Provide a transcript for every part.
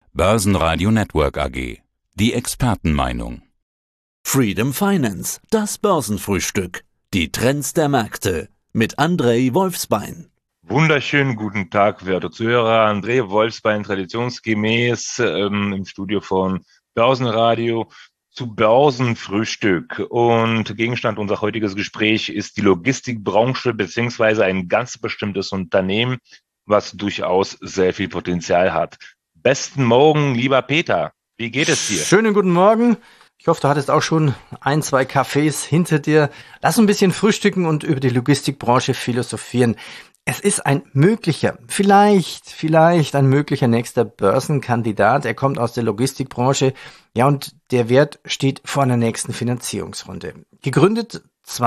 Börsenradio Network AG. Die Expertenmeinung. Freedom Finance, das Börsenfrühstück. Die Trends der Märkte mit André Wolfsbein. Wunderschönen guten Tag, werte Zuhörer. André Wolfsbein, traditionsgemäß im Studio von Börsenradio zu Börsenfrühstück. Und Gegenstand unser heutiges Gespräch ist die Logistikbranche beziehungsweise ein ganz bestimmtes Unternehmen, was durchaus sehr viel Potenzial hat. Besten Morgen, lieber Peter. Wie geht es dir? Schönen guten Morgen. Ich hoffe, du hattest auch schon 1-2 Kaffees hinter dir. Lass uns ein bisschen frühstücken und über die Logistikbranche philosophieren. Es ist ein möglicher, vielleicht ein möglicher nächster Börsenkandidat. Er kommt aus der Logistikbranche. Ja, und der Wert steht vor einer nächsten Finanzierungsrunde. Gegründet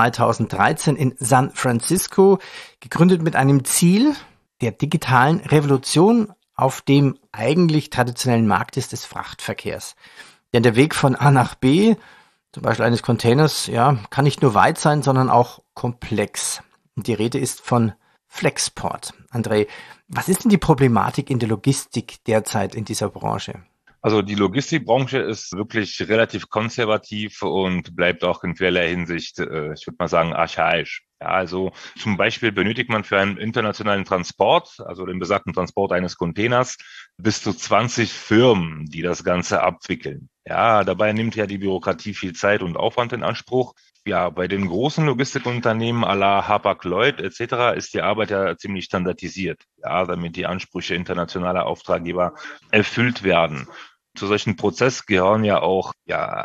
2013 in San Francisco. Gegründet mit einem Ziel der digitalen Revolution auf dem eigentlich traditionellen Markt ist des Frachtverkehrs. Denn der Weg von A nach B, zum Beispiel eines Containers, ja, kann nicht nur weit sein, sondern auch komplex. Und die Rede ist von Flexport. André, was ist denn die Problematik in der Logistik derzeit in dieser Branche? Also die Logistikbranche ist wirklich relativ konservativ und bleibt auch in vielerlei Hinsicht, ich würde mal sagen, archaisch. Ja, also zum Beispiel benötigt man für einen internationalen Transport, also den besagten Transport eines Containers, bis zu 20 Firmen, die das Ganze abwickeln. Ja, dabei nimmt ja die Bürokratie viel Zeit und Aufwand in Anspruch. Ja, bei den großen Logistikunternehmen à la Hapag-Lloyd etc. ist die Arbeit ja ziemlich standardisiert, ja, damit die Ansprüche internationaler Auftraggeber erfüllt werden. Zu solchen Prozess gehören ja auch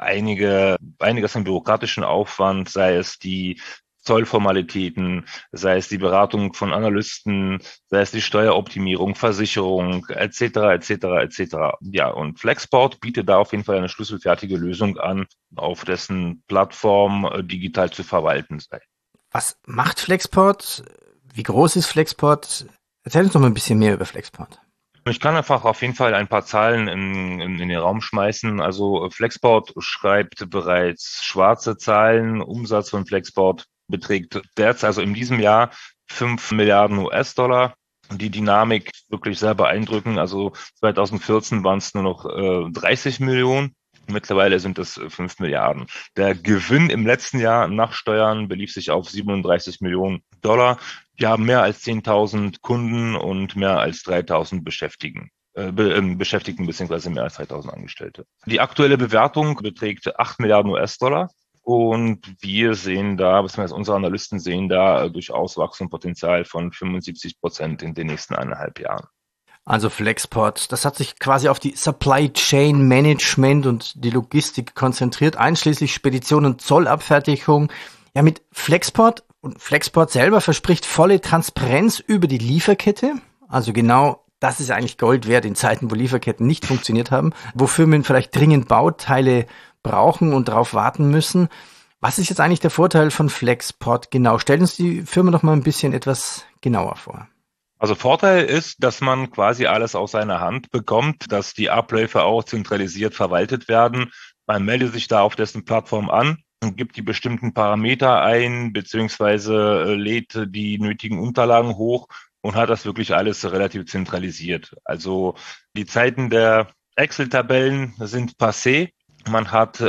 einiges an bürokratischen Aufwand, sei es die Zollformalitäten, sei es die Beratung von Analysten, sei es die Steueroptimierung, Versicherung etc. etc. etc. Ja, und Flexport bietet da auf jeden Fall eine schlüsselfertige Lösung an, auf dessen Plattform digital zu verwalten sei. Was macht Flexport? Wie groß ist Flexport? Erzähl uns noch mal ein bisschen mehr über Flexport. Ich kann einfach auf jeden Fall ein paar Zahlen in den Raum schmeißen. Also Flexport schreibt bereits schwarze Zahlen. Umsatz von Flexport beträgt derzeit, also in diesem Jahr, 5 Milliarden US-Dollar. Die Dynamik ist wirklich sehr beeindruckend. Also 2014 waren es nur noch 30 Millionen. Mittlerweile sind es 5 Milliarden. Der Gewinn im letzten Jahr nach Steuern belief sich auf 37 Millionen Dollar. Die haben mehr als 10.000 Kunden und mehr als 3.000 Beschäftigten beziehungsweise mehr als 3.000 Angestellte. Die aktuelle Bewertung beträgt 8 Milliarden US-Dollar. Und wir sehen da, beziehungsweise unsere Analysten sehen da durchaus Wachstumspotenzial von 75% in den nächsten 1,5 Jahren. Also Flexport, das hat sich quasi auf die Supply Chain Management und die Logistik konzentriert, einschließlich Spedition und Zollabfertigung. Ja, mit Flexport und Flexport selber verspricht volle Transparenz über die Lieferkette. Also genau das ist eigentlich Gold wert in Zeiten, wo Lieferketten nicht funktioniert haben, wo Firmen vielleicht dringend Bauteile brauchen und darauf warten müssen. Was ist jetzt eigentlich der Vorteil von Flexport genau? Stellen uns die Firma doch mal ein bisschen etwas genauer vor. Also Vorteil ist, dass man quasi alles aus seiner Hand bekommt, dass die Abläufe auch zentralisiert verwaltet werden. Man meldet sich da auf dessen Plattform an und gibt die bestimmten Parameter ein, beziehungsweise lädt die nötigen Unterlagen hoch und hat das wirklich alles relativ zentralisiert. Also die Zeiten der Excel-Tabellen sind passé. Man hat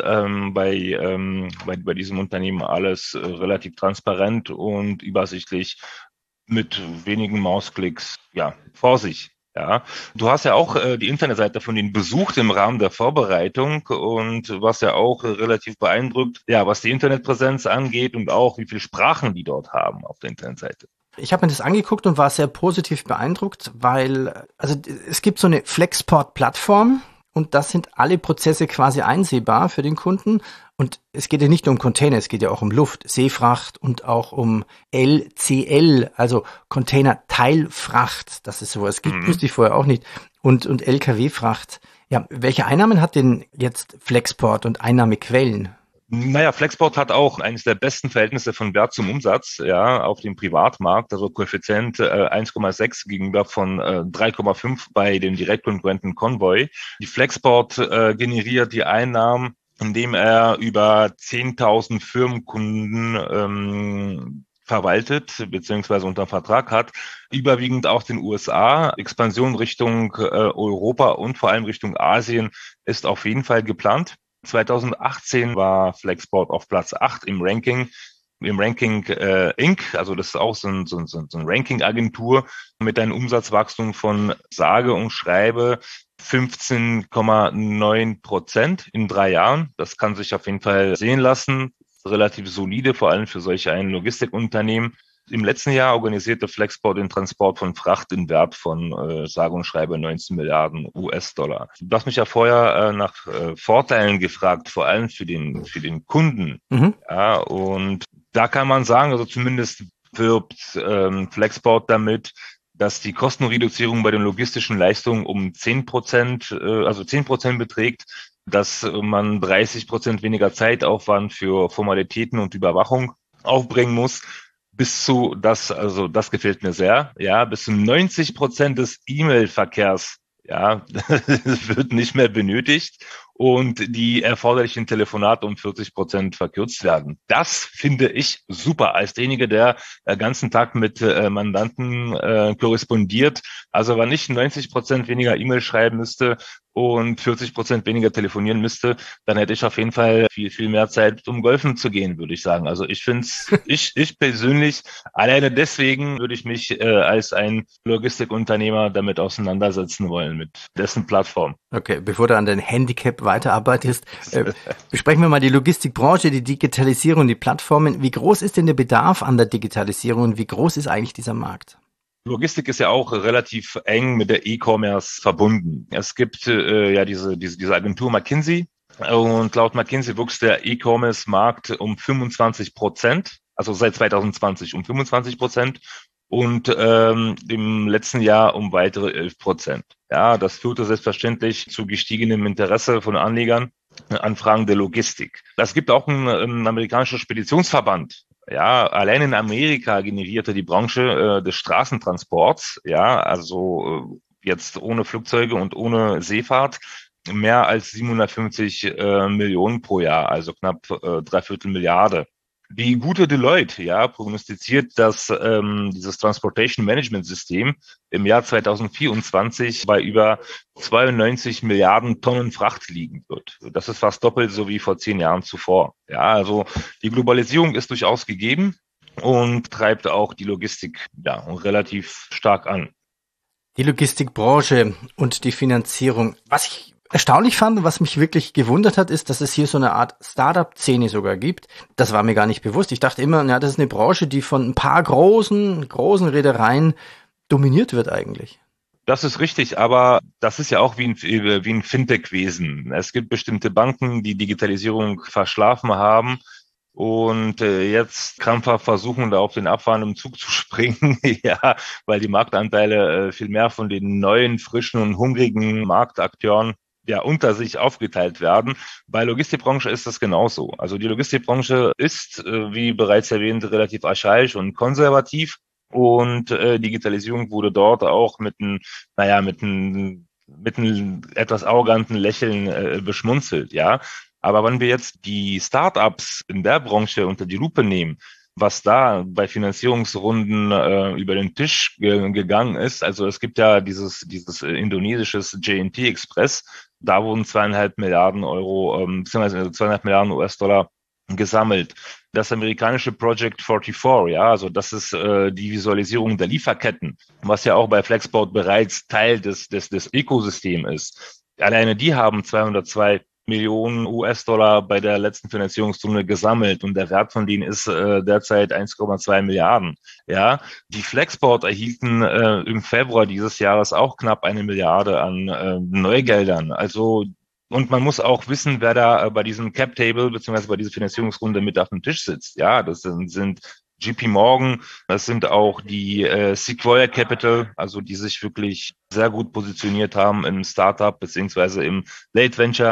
bei diesem Unternehmen alles relativ transparent und übersichtlich mit wenigen Mausklicks, ja, vor sich. Ja, du hast ja auch die Internetseite von denen besucht im Rahmen der Vorbereitung und warst ja auch relativ beeindruckt, ja, was die Internetpräsenz angeht und auch wie viele Sprachen die dort haben auf der Internetseite. Ich habe mir das angeguckt und war sehr positiv beeindruckt, weil es gibt so eine Flexport-Plattform und das sind alle Prozesse quasi einsehbar für den Kunden. Und es geht ja nicht nur um Container, es geht ja auch um Luft, Seefracht und auch um LCL, also Container-Teilfracht, dass es sowas gibt, wusste ich vorher auch nicht. Und Lkw-Fracht. Ja, welche Einnahmen hat denn jetzt Flexport und Einnahmequellen? Naja, Flexport hat auch eines der besten Verhältnisse von Wert zum Umsatz, ja, auf dem Privatmarkt, also Koeffizient 1,6 gegenüber von 3,5 bei dem Direktkonkurrenten Convoy. Die Flexport generiert die Einnahmen, indem er über 10.000 Firmenkunden verwaltet beziehungsweise unter Vertrag hat, überwiegend auch den USA. Expansion Richtung Europa und vor allem Richtung Asien ist auf jeden Fall geplant. 2018 war Flexport auf Platz 8 im Ranking Inc., also das ist auch so ein Ranking-Agentur mit einem Umsatzwachstum von sage und schreibe 15,9% in 3 Jahren. Das kann sich auf jeden Fall sehen lassen. Relativ solide, vor allem für solch ein Logistikunternehmen. Im letzten Jahr organisierte Flexport den Transport von Fracht in Wert von sage und schreibe 19 Milliarden US-Dollar. Du hast mich ja vorher nach Vorteilen gefragt, vor allem für den Kunden. Mhm. Ja, und da kann man sagen, also zumindest wirbt Flexport damit, dass die Kostenreduzierung bei den logistischen Leistungen um 10%, also 10% beträgt, dass man 30% weniger Zeitaufwand für Formalitäten und Überwachung aufbringen muss. Bis zu das gefällt mir sehr, ja, bis zu 90% des E-Mail-Verkehrs, ja, wird nicht mehr benötigt und die erforderlichen Telefonate um 40% verkürzt werden. Das finde ich super als derjenige, der den ganzen Tag mit Mandanten korrespondiert. Also wenn ich 90% weniger E-Mail schreiben müsste und 40% weniger telefonieren müsste, dann hätte ich auf jeden Fall viel, viel mehr Zeit, um golfen zu gehen, würde ich sagen. Also ich persönlich, alleine deswegen würde ich mich als ein Logistikunternehmer damit auseinandersetzen wollen, mit dessen Plattform. Okay, bevor du an dein Handicap weiterarbeitest, besprechen wir mal die Logistikbranche, die Digitalisierung, die Plattformen. Wie groß ist denn der Bedarf an der Digitalisierung und wie groß ist eigentlich dieser Markt? Logistik ist ja auch relativ eng mit der E-Commerce verbunden. Es gibt diese Agentur McKinsey und laut McKinsey wuchs der E-Commerce-Markt um 25%, also seit 2020 um 25% und im letzten Jahr um weitere 11%. Ja, das führte selbstverständlich zu gestiegenem Interesse von Anlegern an Fragen der Logistik. Es gibt auch einen amerikanischen Speditionsverband. Ja, allein in Amerika generierte die Branche des Straßentransports, ja, also jetzt ohne Flugzeuge und ohne Seefahrt, mehr als 750 Millionen pro Jahr, also knapp 3/4 Milliarde. Die gute Deloitte, ja, prognostiziert, dass dieses Transportation Management System im Jahr 2024 bei über 92 Milliarden Tonnen Fracht liegen wird. Das ist fast doppelt so wie vor 10 Jahren zuvor. Ja, also die Globalisierung ist durchaus gegeben und treibt auch die Logistik relativ stark an. Die Logistikbranche und die Finanzierung. Was ich erstaunlich fand und was mich wirklich gewundert hat, ist, dass es hier so eine Art Startup-Szene sogar gibt. Das war mir gar nicht bewusst. Ich dachte immer, das ist eine Branche, die von ein paar großen Reedereien dominiert wird eigentlich. Das ist richtig, aber das ist ja auch wie ein Fintech-Wesen. Es gibt bestimmte Banken, die Digitalisierung verschlafen haben und jetzt krampfhaft versuchen, da auf den abfahrenden Zug zu springen, ja, weil die Marktanteile viel mehr von den neuen, frischen und hungrigen Marktakteuren unter sich aufgeteilt werden. Bei Logistikbranche ist das genauso. Also die Logistikbranche ist, wie bereits erwähnt, relativ archaisch und konservativ. Und Digitalisierung wurde dort auch mit einem etwas arroganten Lächeln beschmunzelt, ja. Aber wenn wir jetzt die Startups in der Branche unter die Lupe nehmen, was da bei Finanzierungsrunden über den Tisch gegangen ist, also es gibt ja dieses indonesisches JNT Express, da wurden 2,5 Milliarden Euro, beziehungsweise 2,5 Milliarden US-Dollar gesammelt. Das amerikanische Project 44, ja, also das ist die Visualisierung der Lieferketten, was ja auch bei Flexport bereits Teil des Ökosystems ist. Alleine die haben 202 Millionen US-Dollar bei der letzten Finanzierungsrunde gesammelt und der Wert von denen ist derzeit 1,2 Milliarden. Ja, die Flexport erhielten im Februar dieses Jahres auch knapp 1 Milliarde an Neugeldern. Also und man muss auch wissen, wer da bei diesem Cap-Table beziehungsweise bei dieser Finanzierungsrunde mit auf dem Tisch sitzt. Ja, das sind JP Morgan, das sind auch die Sequoia Capital, also die sich wirklich sehr gut positioniert haben im Startup beziehungsweise im Late Venture,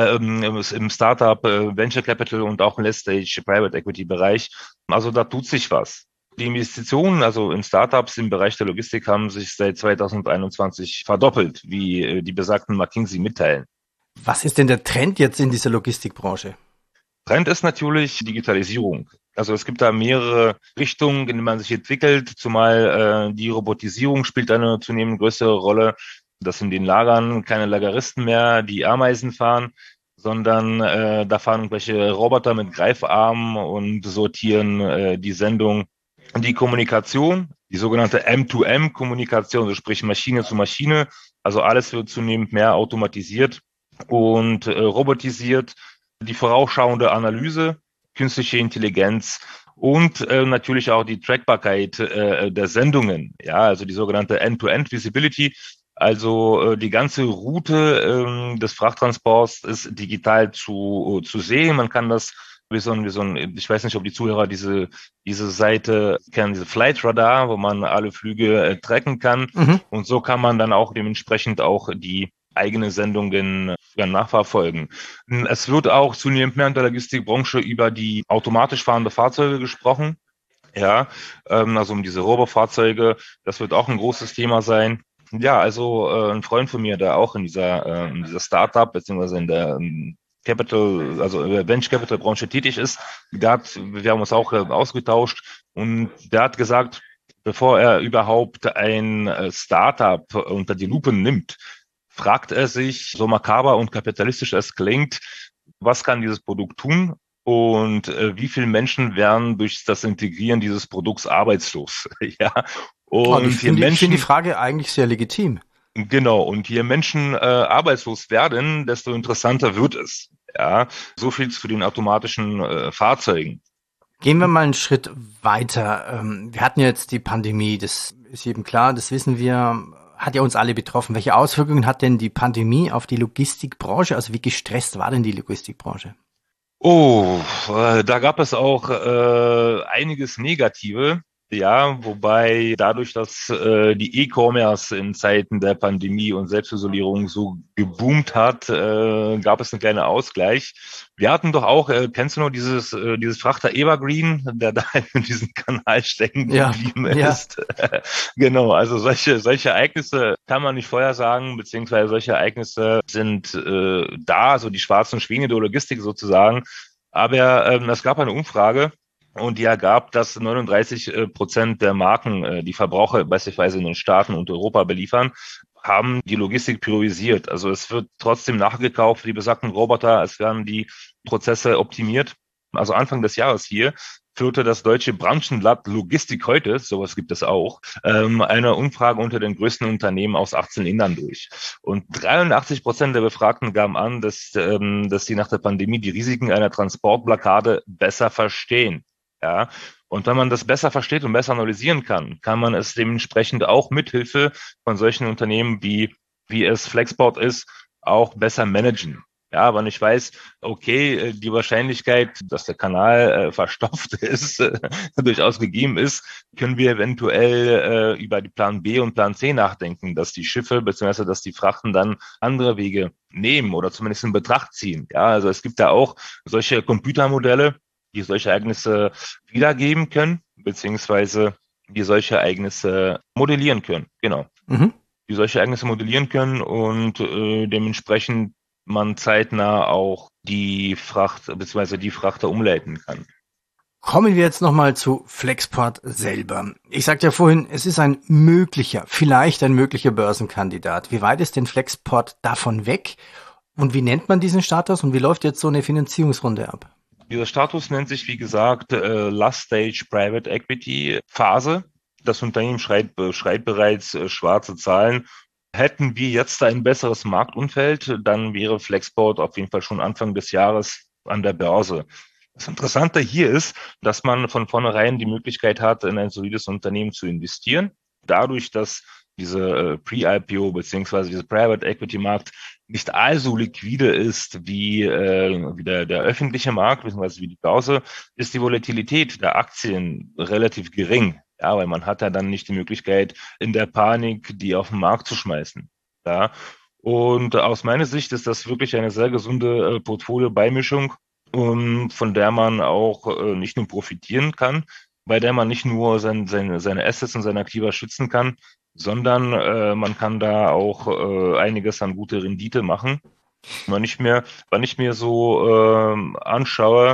im Startup Venture Capital und auch im Late Stage Private Equity Bereich. Also da tut sich was. Die Investitionen, also in Startups im Bereich der Logistik, haben sich seit 2021 verdoppelt, wie die besagten McKinsey mitteilen. Was ist denn der Trend jetzt in dieser Logistikbranche? Trend ist natürlich Digitalisierung. Also es gibt da mehrere Richtungen, in denen man sich entwickelt, zumal die Robotisierung spielt eine zunehmend größere Rolle, dass in den Lagern keine Lageristen mehr die Ameisen fahren, sondern da fahren irgendwelche Roboter mit Greifarmen und sortieren die Sendung. Und die Kommunikation, die sogenannte M2M-Kommunikation, also sprich Maschine zu Maschine, also alles wird zunehmend mehr automatisiert und robotisiert. Die vorausschauende Analyse, künstliche Intelligenz und natürlich auch die Trackbarkeit der Sendungen, ja, also die sogenannte End-to-End-Visibility. Also die ganze Route des Frachttransports ist digital zu sehen. Man kann das ich weiß nicht, ob die Zuhörer diese Seite kennen, diese Flight Radar, wo man alle Flüge tracken kann. Mhm. Und so kann man dann auch dementsprechend auch die eigene Sendungen nachverfolgen. Es wird auch zunehmend mehr in der Logistikbranche über die automatisch fahrende Fahrzeuge gesprochen. Ja, also um diese Robo-Fahrzeuge, das wird auch ein großes Thema sein. Ja, also ein Freund von mir, der auch in dieser Startup beziehungsweise in der Capital, also Venture Capital Branche tätig ist, wir haben uns auch ausgetauscht und der hat gesagt, bevor er überhaupt ein Startup unter die Lupe nimmt, fragt er sich, so makaber und kapitalistisch es klingt, was kann dieses Produkt tun und wie viele Menschen werden durch das Integrieren dieses Produkts arbeitslos? Ja, Und ich und hier finde ich finde die Menschen, Frage eigentlich sehr legitim. genau, und hier Menschen arbeitslos werden, desto interessanter wird es. Ja, so viel zu den automatischen Fahrzeugen. Gehen wir mal einen Schritt weiter. Wir hatten ja jetzt die Pandemie, das ist jedem klar, das wissen wir, hat ja uns alle betroffen. Welche Auswirkungen hat denn die Pandemie auf die Logistikbranche? Also wie gestresst war denn die Logistikbranche? Oh, da gab es auch einiges Negative. Ja, wobei dadurch, dass die E-Commerce in Zeiten der Pandemie und Selbstisolierung so geboomt hat, gab es einen kleinen Ausgleich. Wir hatten doch auch, kennst du noch dieses Frachter Evergreen, der da in diesem Kanal stecken Ja, geblieben ja. ist? Genau, also solche Ereignisse kann man nicht vorhersagen, beziehungsweise solche Ereignisse sind da, so die schwarzen Schwäne der Logistik sozusagen. Aber es gab eine Umfrage und die ergab, dass 39% der Marken, die Verbraucher beispielsweise in den Staaten und Europa beliefern, haben die Logistik priorisiert. Also es wird trotzdem nachgekauft für die besagten Roboter, es werden die Prozesse optimiert. Also Anfang des Jahres hier führte das deutsche Branchenblatt Logistik heute, sowas gibt es auch, eine Umfrage unter den größten Unternehmen aus 18 Ländern durch. Und 83% der Befragten gaben an, dass sie nach der Pandemie die Risiken einer Transportblockade besser verstehen. Ja, und wenn man das besser versteht und besser analysieren kann, kann man es dementsprechend auch mithilfe von solchen Unternehmen wie es Flexport ist, auch besser managen. Ja, wenn ich weiß, okay, die Wahrscheinlichkeit, dass der Kanal verstopft ist, durchaus gegeben ist, können wir eventuell über die Plan B und Plan C nachdenken, dass die Schiffe bzw. dass die Frachten dann andere Wege nehmen oder zumindest in Betracht ziehen. Ja, also es gibt da auch solche Computermodelle, die solche Ereignisse wiedergeben können, beziehungsweise die solche Ereignisse modellieren können. Genau. Mhm. Die solche Ereignisse modellieren können und dementsprechend man zeitnah auch die Fracht bzw. die Frachter umleiten kann. Kommen wir jetzt nochmal zu Flexport selber. Ich sagte ja vorhin, es ist vielleicht ein möglicher Börsenkandidat. Wie weit ist denn Flexport davon weg? Und wie nennt man diesen Status und wie läuft jetzt so eine Finanzierungsrunde ab? Dieser Status nennt sich, wie gesagt, Last Stage Private Equity Phase. Das Unternehmen schreibt bereits schwarze Zahlen. Hätten wir jetzt ein besseres Marktumfeld, dann wäre Flexport auf jeden Fall schon Anfang des Jahres an der Börse. Das Interessante hier ist, dass man von vornherein die Möglichkeit hat, in ein solides Unternehmen zu investieren. Dadurch, dass diese Pre-IPO beziehungsweise diese Private Equity Markt nicht allso liquide ist wie der öffentliche Markt beziehungsweise wie die Börse, ist die Volatilität der Aktien relativ gering. Ja, weil man hat ja dann nicht die Möglichkeit, in der Panik die auf den Markt zu schmeißen. Ja, und aus meiner Sicht ist das wirklich eine sehr gesunde Portfolio-Beimischung, von der man auch nicht nur profitieren kann, bei der man nicht nur seine Assets und seine Aktiva schützen kann, sondern man kann da auch einiges an gute Rendite machen. Wenn ich mir so anschaue,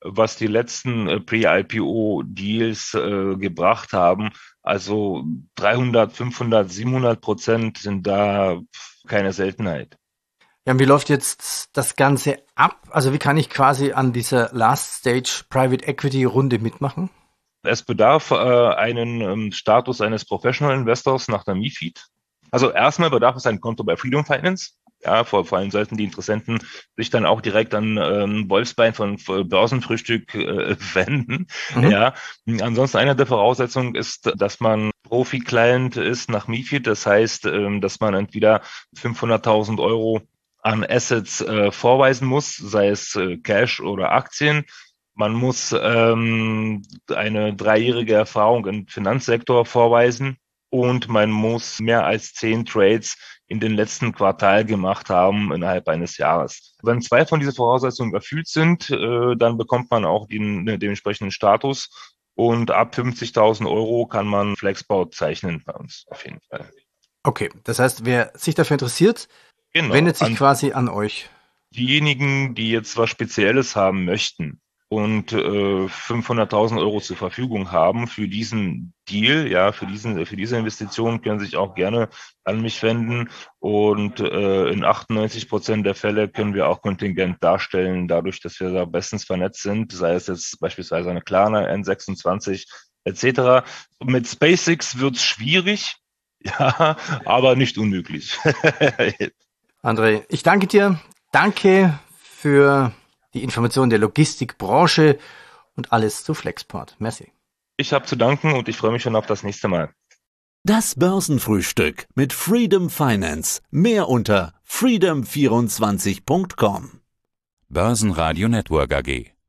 was die letzten Pre-IPO-Deals gebracht haben. Also 300, 500, 700% sind da keine Seltenheit. Ja, und wie läuft jetzt das Ganze ab? Also wie kann ich quasi an dieser Last Stage Private Equity Runde mitmachen? Es bedarf einen Status eines Professional Investors nach der MiFID. Also erstmal bedarf es ein Konto bei Freedom Finance. Ja, vor allem sollten die Interessenten sich dann auch direkt an Wolfsbein von Börsenfrühstück wenden. Ja, ansonsten eine der Voraussetzungen ist, dass man Profi-Client ist nach MiFID. Das heißt, dass man entweder 500.000 Euro an Assets vorweisen muss, sei es Cash oder Aktien. Man muss eine 3-jährige Erfahrung im Finanzsektor vorweisen und man muss mehr als 10 Trades in den letzten Quartal gemacht haben innerhalb eines Jahres. Wenn 2 von diesen Voraussetzungen erfüllt sind, dann bekommt man auch den entsprechenden Status und ab 50.000 Euro kann man Flexboard zeichnen bei uns auf jeden Fall. Okay, das heißt, wer sich dafür interessiert, wendet sich quasi an euch. Diejenigen, die jetzt was Spezielles haben möchten und 500.000 Euro zur Verfügung haben für diesen Deal, ja, für diese Investition, können sich auch gerne an mich wenden und in 98% der Fälle können wir auch Kontingent darstellen, dadurch, dass wir da bestens vernetzt sind, sei es jetzt beispielsweise eine Klarna, N26 etc. Mit SpaceX wird's schwierig, ja, aber nicht unmöglich. André, ich danke dir. Danke für die Information der Logistikbranche und alles zu Flexport. Merci. Ich habe zu danken und ich freue mich schon auf das nächste Mal. Das Börsenfrühstück mit Freedom Finance. Mehr unter freedom24.com. Börsenradio Network AG.